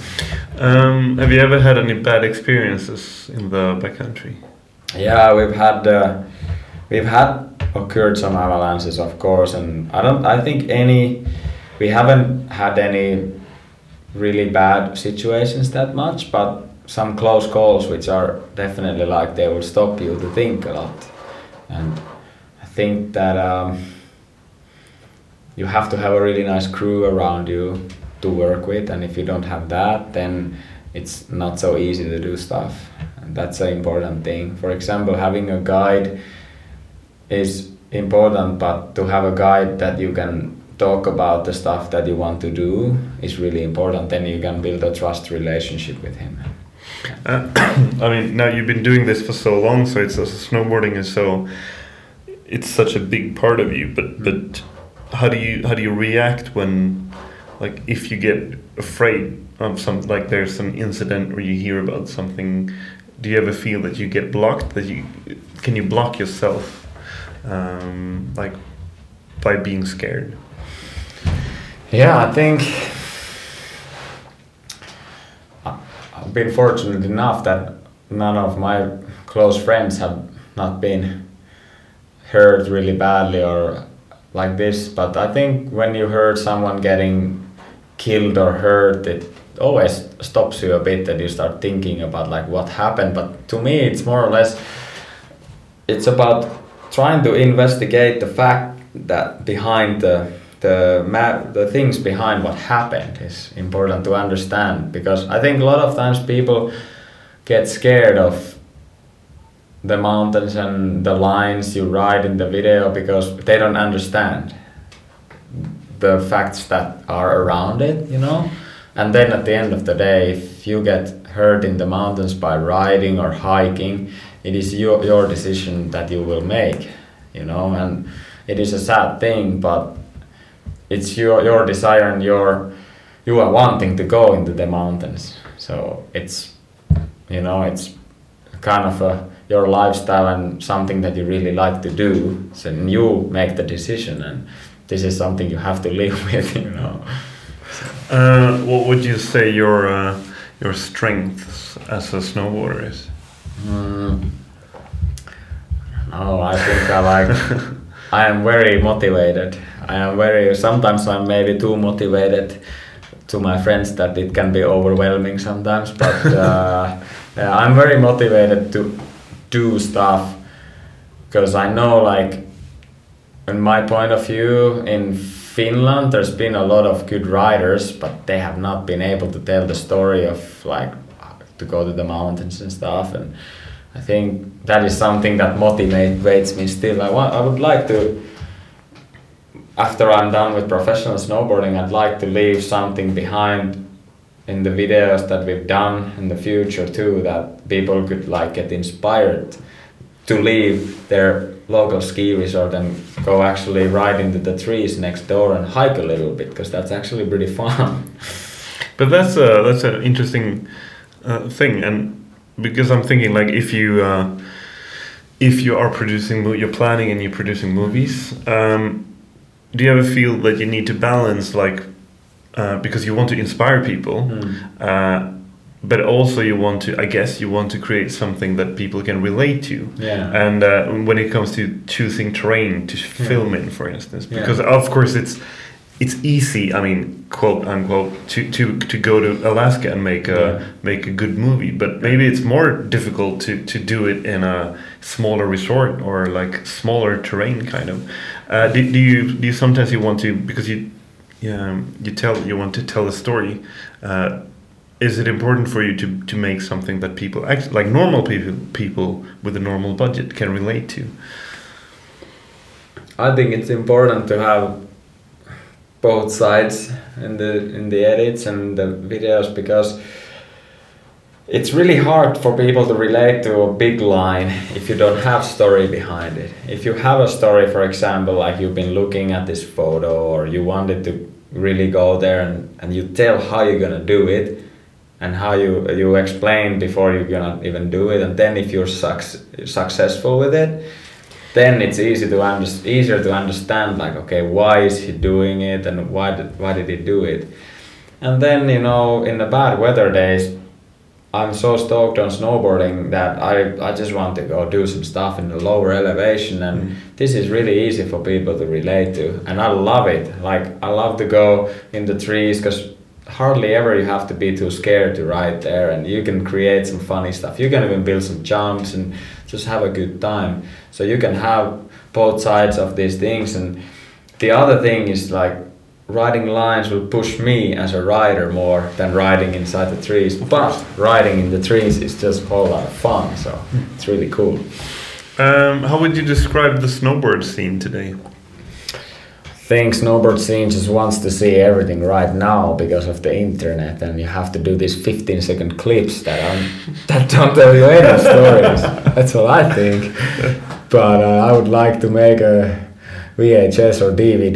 um, have you ever had any bad experiences in the backcountry? Yeah, we've had uh, we've had occurred some avalanches, of course, and I don't I think any we haven't had any really bad situations that much, but some close calls which are definitely like they will stop you to think a lot. And I think that um, you have to have a really nice crew around you to work with, and if you don't have that, then it's not so easy to do stuff, and that's an important thing. For example, having a guide is important, but to have a guide that you can talk about the stuff that you want to do is really important. Then you can build a trust relationship with him. Uh, I mean, now you've been doing this for so long, so it's uh, snowboarding is so it's such a big part of you. But mm. but how do you how do you react when, like, if you get afraid of some, like there's some incident where you hear about something? Do you ever feel that you get blocked? That you can you block yourself, um, like by being scared? Yeah, I think I've been fortunate enough that none of my close friends have not been hurt really badly or like this, but I think when you heard someone getting killed or hurt, it always stops you a bit and you start thinking about like what happened. But to me it's more or less, it's about trying to investigate the fact that behind the the ma- the things behind what happened is important to understand, because I think a lot of times people get scared of the mountains and the lines you write in the video because they don't understand the facts that are around it, you know. And then at the end of the day, if you get hurt in the mountains by riding or hiking, it is your your decision that you will make, you know. And it is a sad thing, but it's your your desire and your you are wanting to go into the mountains. So it's, you know, it's kind of a your lifestyle and something that you really like to do. So you make the decision, and this is something you have to live with, you know. Uh, what would you say your uh, your strengths as a snowboarder is? Mm. No, I think I like. I am very motivated. I am very. Sometimes I'm maybe too motivated to my friends that it can be overwhelming sometimes. But uh, yeah, I'm very motivated to do stuff because I know, like, in my point of view, in Finland there's been a lot of good riders, but they have not been able to tell the story of like to go to the mountains and stuff. And I think that is something that motivates me still. I want. I would like to. After I'm done with professional snowboarding, I'd like to leave something behind in the videos that we've done in the future too, that people could like get inspired to leave their local ski resort and go actually ride into the trees next door and hike a little bit, because that's actually pretty fun. But that's a, that's an interesting uh, thing, and because I'm thinking like if you uh, if you are producing, you're planning and you're producing movies, um, do you ever feel that you need to balance like uh, because you want to inspire people, mm. uh, but also you want to, I guess you want to create something that people can relate to. Yeah. And uh, when it comes to choosing terrain to film yeah. in, for instance, because yeah. of course it's it's easy, I mean, quote unquote, to, to, to go to Alaska and make a yeah. make a good movie, but maybe it's more difficult to, to do it in a smaller resort or like smaller terrain kind of. Uh, do, do you do you sometimes you want to, because you yeah, you tell you want to tell a story. Uh, is it important for you to, to make something that people actually, like normal people people with a normal budget can relate to? I think it's important to have both sides in the in the edits and the videos, because it's really hard for people to relate to a big line if you don't have story behind it. If you have a story, for example, like you've been looking at this photo or you wanted to really go there, and, and you tell how you're gonna do it and how you you explain before you're gonna even do it, and then if you're suc- successful with it, then it's easy to under- easier to understand, like, okay, why is he doing it and why did, why did he do it? And then, you know, in the bad weather days, I'm so stoked on snowboarding that I, I just want to go do some stuff in the lower elevation, and mm. this is really easy for people to relate to, and I love it. Like, I love to go in the trees, because hardly ever you have to be too scared to ride there, and you can create some funny stuff. You can even build some jumps and just have a good time. So you can have both sides of these things. And the other thing is, like, riding lines will push me as a rider more than riding inside the trees, but riding in the trees is just a whole lot of fun, so it's really cool. Um, how would you describe the snowboard scene today? I think snowboard scene just wants to see everything right now because of the internet, and you have to do these fifteen second clips that aren't, that don't tell you any stories. That's what I think. But uh, I would like to make a V H S or D V D.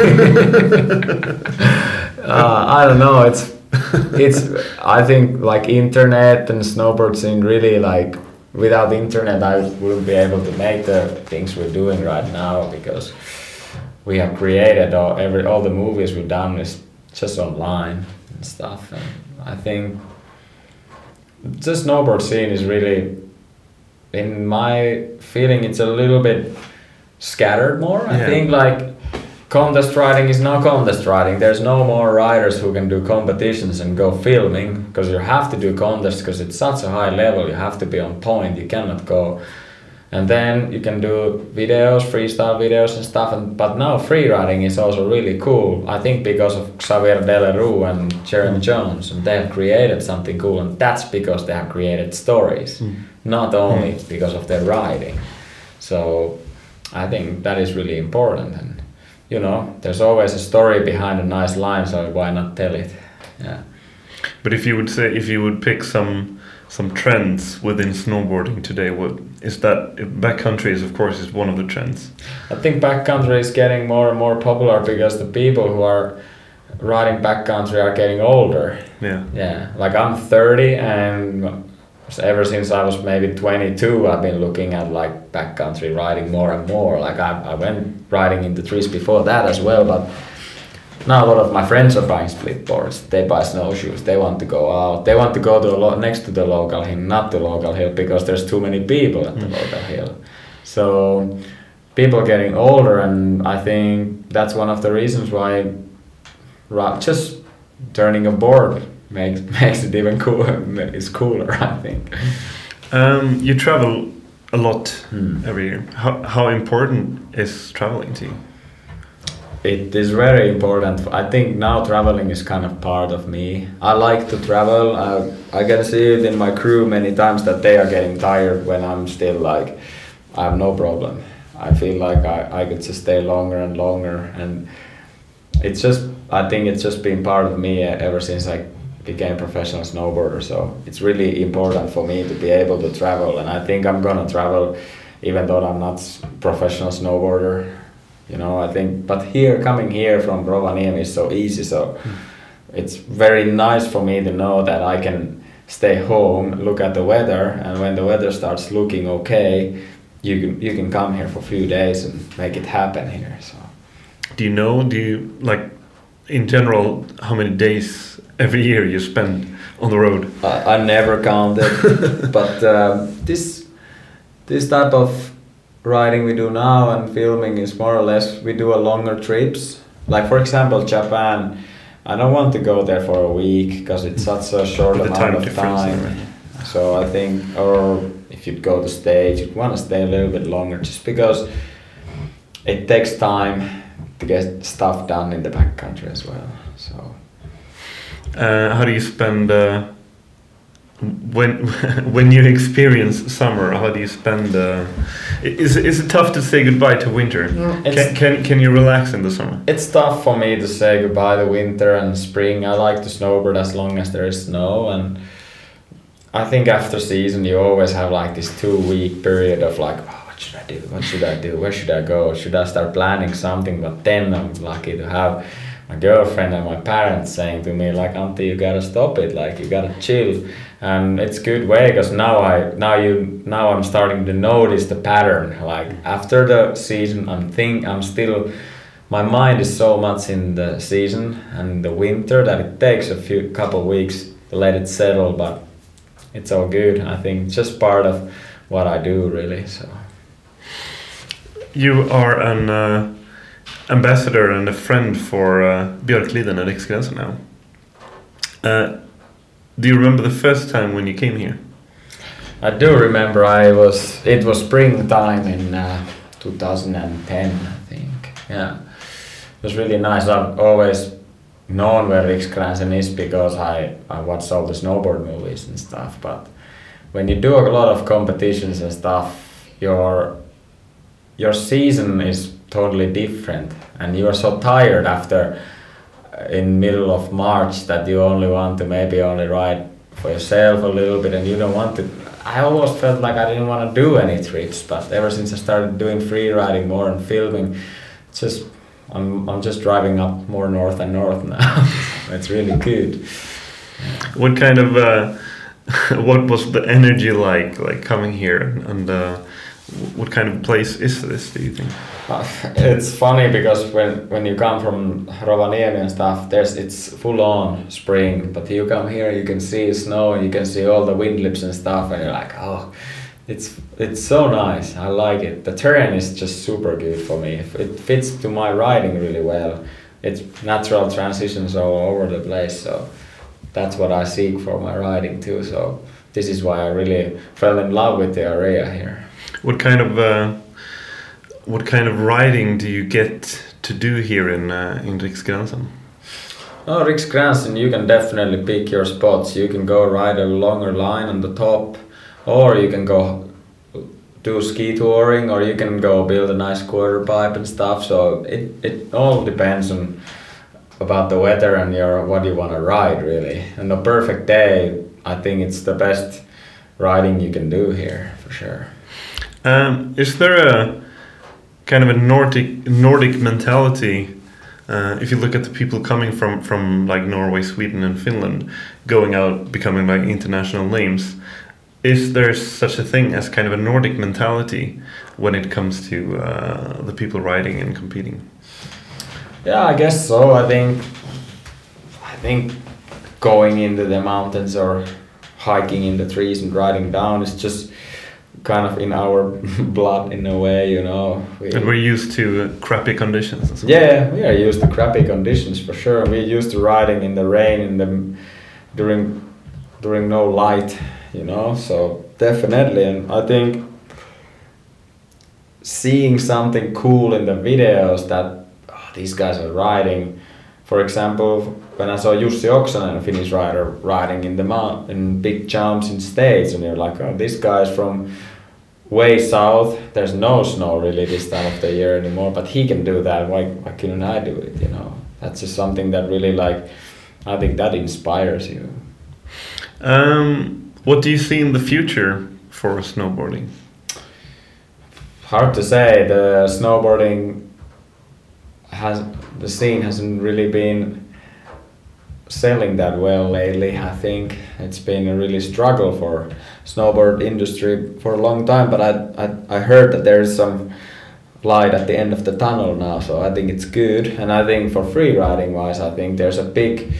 uh, I don't know. It's it's. I think like internet and snowboard scene really, like, without internet I wouldn't be able to make the things we're doing right now, because we have created all every all the movies we've done is just online and stuff. And I think the snowboard scene is really, in my feeling, it's a little bit scattered more. I Yeah. think like contest riding is no contest riding. There's no more riders who can do competitions and go filming, because you have to do contests because it's such a high level. You have to be on point. You cannot go. And then you can do videos, freestyle videos and stuff. And but now free riding is also really cool. I think because of Xavier Delerue and Jeremy Jones, and they have created something cool. And that's because they have created stories, mm. not only mm. because of their riding. So I think that is really important. And you know, there's always a story behind a nice line, so why not tell it? Yeah. But if you would say, if you would pick some some trends within snowboarding today, what is that? Backcountry is, of course, is one of the trends. I think backcountry is getting more and more popular because the people who are riding backcountry are getting older. Yeah. Yeah. Like I'm thirty, and ever since I was maybe twenty-two, I've been looking at like backcountry riding more and more. Like I, I went riding in the trees before that as well, but now a lot of my friends are buying split boards. They buy snowshoes. They want to go out. They want to go to a lo- next to the local hill, not the local hill, because there's too many people at the mm. local hill. So people getting older, and I think that's one of the reasons why ra- just turning a board makes makes it even cooler. It's cooler, I think. Um, you travel a lot hmm. every year. How how important is traveling to you? It is very important. I think now traveling is kind of part of me. I like to travel. I, I can see it in my crew many times that they are getting tired when I'm still like, I have no problem. I feel like I, I could just stay longer and longer. And it's just, I think it's just been part of me ever since I became a professional snowboarder. So it's really important for me to be able to travel. And I think I'm gonna travel even though I'm not a professional snowboarder. You know, I think, but here, coming here from Rovaniemi is so easy, so mm. it's very nice for me to know that I can stay home, look at the weather, and when the weather starts looking okay, you can you can come here for a few days and make it happen here. So, do you know? Do you like, in general, how many days every year you spend on the road? I, I never counted, but um, this this type of riding we do now and filming is more or less, we do a longer trips. Like for example, Japan, I don't want to go there for a week because it's such a short amount time of time. Right? So I think, or if you'd go to stage, you'd want to stay a little bit longer just because it takes time to get stuff done in the backcountry as well. So, uh, how do you spend uh, when when you experience summer? How do you spend? Uh, is is it tough to say goodbye to winter? Mm, can, can can you relax in the summer? It's tough for me to say goodbye to winter and spring. I like to snowboard as long as there is snow, and I think after season you always have like this two week period of like, oh, what should I do? What should I do? Where should I go? Should I start planning something? But then I'm lucky to have my girlfriend and my parents saying to me like, Antti, you gotta stop it. Like you gotta chill. And it's a good way because now I now you now I'm starting to notice the pattern. Like after the season, I'm think I'm still, my mind is so much in the season and the winter that it takes a few couple weeks to let it settle. But it's all good. I think it's just part of what I do, really. So you are an uh, ambassador and a friend for uh, Björkliden at X-Gränsen now. Uh, Do you remember the first time when you came here? I do remember. I was. It was springtime in uh, two thousand ten, I think. Yeah, it was really nice. I've always known where X-Gränsen is because I I watched all the snowboard movies and stuff. But when you do a lot of competitions and stuff, your your season is totally different, and you are so tired after. In middle of March that you only want to maybe only ride for yourself a little bit and you don't want to. I almost felt like I didn't want to do any trips, but ever since I started doing free riding more and filming, just I'm I'm just driving up more north and north now. It's really good. What kind of uh, what was the energy like like coming here and uh, what kind of place is this, do you think? Uh, it's funny because when when you come from Rovaniemi and stuff, there's it's full on spring, but you come here, you can see snow and you can see all the wind lips and stuff, and you're like, oh, It's it's so nice. I like it. The terrain is just super good for me. It fits to my riding really well. It's natural transitions all over the place, so that's what I seek for my riding too. So this is why I really fell in love with the area here. What kind of uh, what kind of riding do you get to do here in uh, in Riksgränsen? Oh, Riksgränsen, you can definitely pick your spots. You can go ride a longer line on the top, or you can go do ski touring, or you can go build a nice quarter pipe and stuff. So it, it all depends on about the weather and your what you want to ride really. And a perfect day, I think it's the best riding you can do here for sure. Um, is there a kind of a Nordic Nordic mentality? Uh, if you look at the people coming from, from like Norway, Sweden and Finland, going out, becoming like international names, is there such a thing as kind of a Nordic mentality when it comes to uh, the people riding and competing? Yeah, I guess so. I think I think going into the mountains or hiking in the trees and riding down is just kind of in our blood in a way, you know. We, and we're used to uh, crappy conditions. And so yeah, we are used to crappy conditions for sure. We're used to riding in the rain, in the during during no light, you know. So definitely, and I think seeing something cool in the videos that oh, these guys are riding. For example, when I saw Jussi Oksanen, a Finnish rider, riding in the mount in big jumps in States, and you're like, oh, this guy's from way south. There's no snow really this time of the year anymore, but he can do that. Why, why couldn't I do it? You know, that's just something that really, like, I think that inspires you. Um, what do you see in the future for snowboarding? Hard to say. The snowboarding has the scene hasn't really been selling that well lately. I think it's been a really struggle for snowboard industry for a long time, but I, I I heard that there's some light at the end of the tunnel now, so I think it's good. And I think for free riding wise, I think there's a big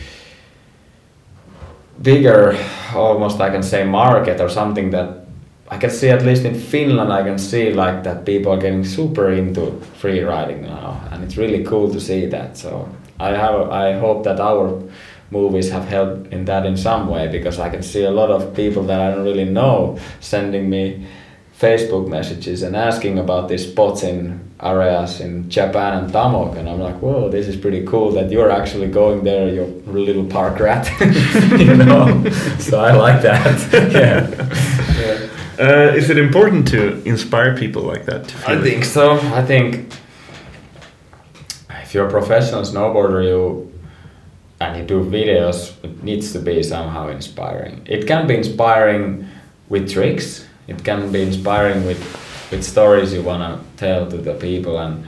bigger, almost I can say, market or something that I can see, at least in Finland, I can see like that people are getting super into free riding now, and it's really cool to see that. So I have I hope that our movies have helped in that in some way, because I can see a lot of people that I don't really know sending me Facebook messages and asking about these spots in areas in Japan and Tamok, and I'm like, whoa, this is pretty cool that you're actually going there, you little park rat, you know. So I like that. yeah. yeah. Uh, is it important to inspire people like that? To I think so. I think if you're a professional snowboarder, you and you do videos, it needs to be somehow inspiring. It can be inspiring with tricks. It can be inspiring with with stories you want to tell to the people. And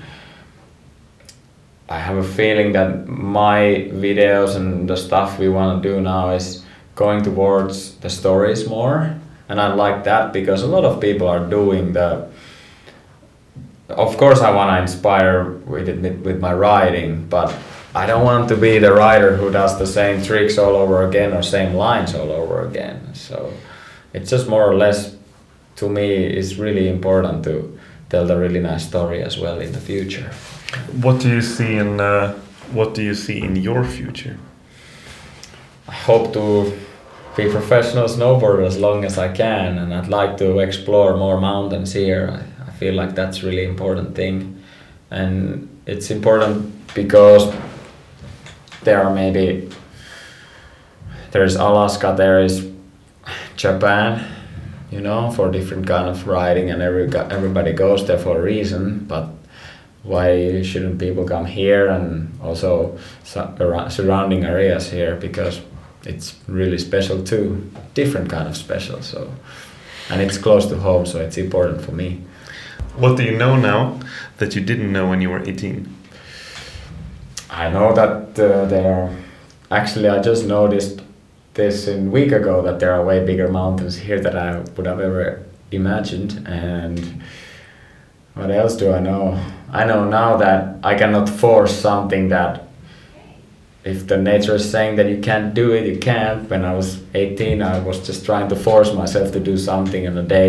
I have a feeling that my videos and the stuff we want to do now is going towards the stories more. And I like that because a lot of people are doing the... Of course I want to inspire with it, with my riding, but I don't want to be the rider who does the same tricks all over again or same lines all over again. So it's just more or less, to me, it's really important to tell the really nice story as well in the future. What do you see in uh, what do you see in your future? I hope to be a professional snowboarder as long as I can, and I'd like to explore more mountains here. I, I feel like that's a really important thing, and it's important because there are maybe there's Alaska, there is Japan, you know, for different kind of riding, and every everybody goes there for a reason. But why shouldn't people come here and also su- surrounding areas here, because it's really special too, different kind of special. So, and it's close to home, so it's important for me. What do you know now that you didn't know when you were eighteen? I know that uh, there are, actually I just noticed this a week ago, that there are way bigger mountains here than I would have ever imagined. And what else do I know? I know now that I cannot force something that if the nature is saying that you can't do it, you can't. When I was eighteen, I was just trying to force myself to do something on a day that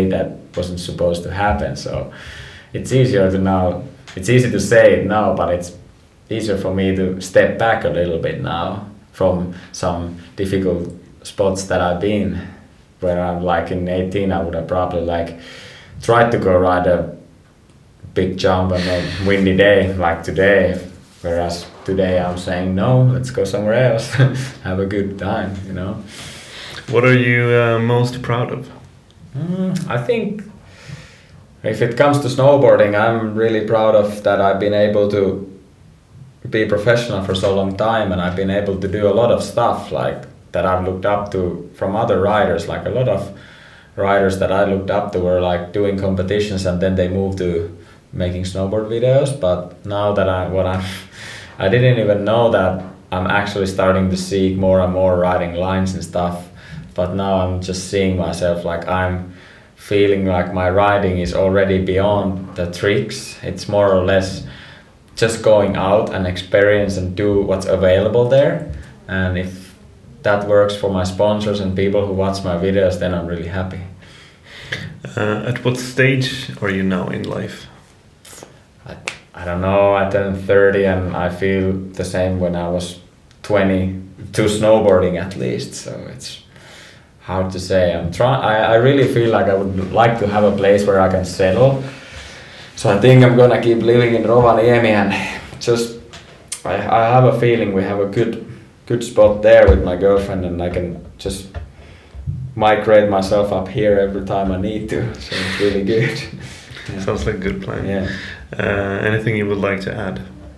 wasn't supposed to happen. So it's easier to now, it's easy to say it now, but it's easier for me to step back a little bit now from some difficult spots that I've been. When I'm like in eighteen, I would have probably like tried to go ride a big jump on a windy day like today. Whereas today I'm saying, no, let's go somewhere else, have a good time, you know. What are you uh, most proud of? Mm, I think if it comes to snowboarding, I'm really proud of that I've been able to be professional for so long time, and I've been able to do a lot of stuff like that I've looked up to from other riders. Like a lot of riders that I looked up to were like doing competitions and then they moved to making snowboard videos. But now that I what I'm I didn't even know that I'm actually starting to seek more and more riding lines and stuff. But now I'm just seeing myself like I'm feeling like my riding is already beyond the tricks. It's more or less just going out and experience and do what's available there. And if that works for my sponsors and people who watch my videos, then I'm really happy. Uh, at what stage are you now in life? I, I don't know, I turned thirty and I feel the same when I was twenty, to snowboarding at least, so it's hard to say. I'm trying. I, I really feel like I would like to have a place where I can settle. So I think I'm gonna keep living in Rovaniemi and just, I, I have a feeling we have a good good spot there with my girlfriend, and I can just migrate myself up here every time I need to, so it's really good. Yeah. Sounds like a good plan. Yeah. Uh, anything you would like to add?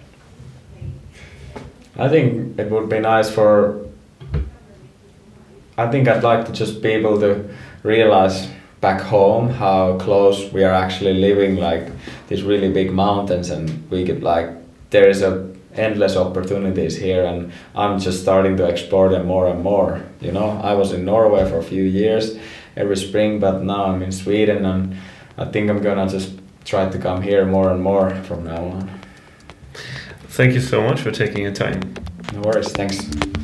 I think it would be nice for, I think I'd like to just be able to realize back home how close we are actually living, like these really big mountains, and we could like, there is a endless opportunities here, and I'm just starting to explore them more and more. You know, I was in Norway for a few years every spring, but now I'm in Sweden, and I think I'm gonna just try to come here more and more from now on. Thank you so much for taking your time. No worries, thanks.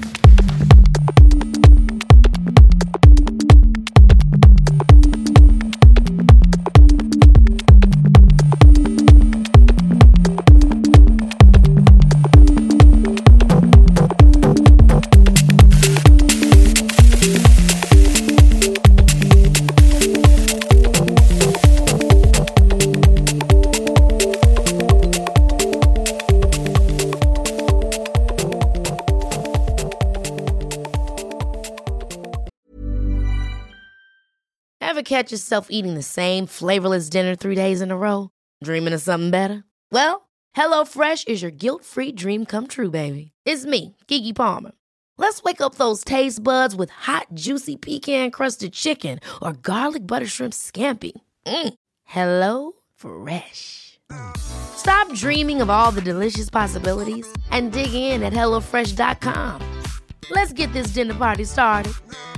Ever catch yourself eating the same flavorless dinner three days in a row? Dreaming of something better? Well, HelloFresh is your guilt-free dream come true, baby. It's me, Keke Palmer. Let's wake up those taste buds with hot, juicy pecan-crusted chicken or garlic butter shrimp scampi. Mm. Hello Fresh. Stop dreaming of all the delicious possibilities and dig in at hello fresh dot com. Let's get this dinner party started.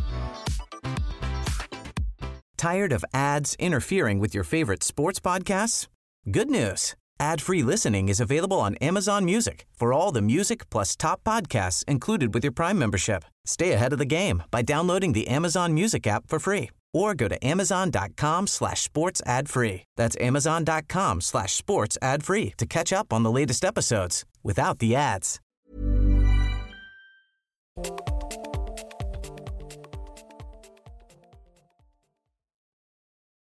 Tired of ads interfering with your favorite sports podcasts? Good news. Ad-free listening is available on Amazon Music for all the music plus top podcasts included with your Prime membership. Stay ahead of the game by downloading the Amazon Music app for free or go to amazon.com slash sports ad free. That's amazon.com slash sports ad free to catch up on the latest episodes without the ads.